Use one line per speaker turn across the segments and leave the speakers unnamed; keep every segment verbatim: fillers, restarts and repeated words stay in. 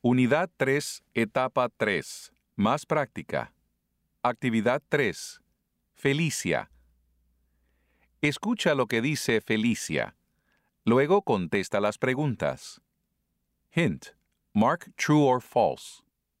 Unidad tres, etapa tres. Más práctica. Actividad tres. Felicia. Escucha lo que dice Felicia. Luego contesta las preguntas. Hint. Mark true or false.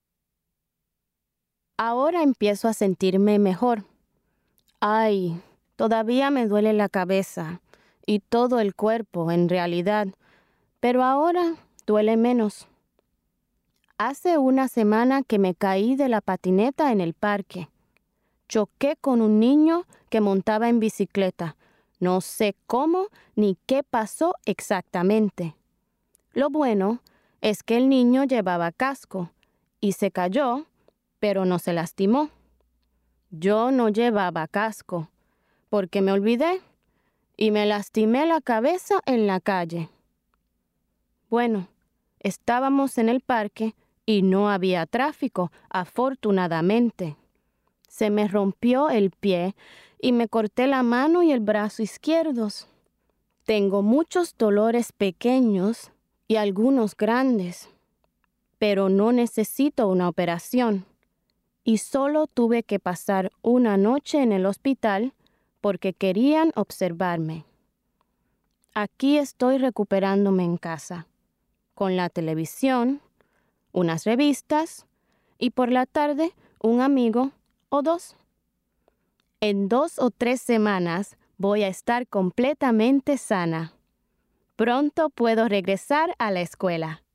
Ahora empiezo a sentirme mejor. Ay, todavía me duele la cabeza y todo el cuerpo en realidad, pero ahora duele menos. Hace una semana que me caí de la patineta en el parque. Choqué con un niño que montaba en bicicleta. No sé cómo ni qué pasó exactamente. Lo bueno es que el niño llevaba casco y se cayó, pero no se lastimó. Yo no llevaba casco porque me olvidé y me lastimé la cabeza en la calle. Bueno, estábamos en el parque y no había tráfico, afortunadamente. Se me rompió el pie y me corté la mano y el brazo izquierdos. Tengo muchos dolores pequeños y algunos grandes, pero no necesito una operación. Y solo tuve que pasar una noche en el hospital porque querían observarme. Aquí estoy recuperándome en casa, con la televisión, unas revistas y por la tarde un amigo o dos. En dos o tres semanas voy a estar completamente sana. Pronto puedo regresar a la escuela.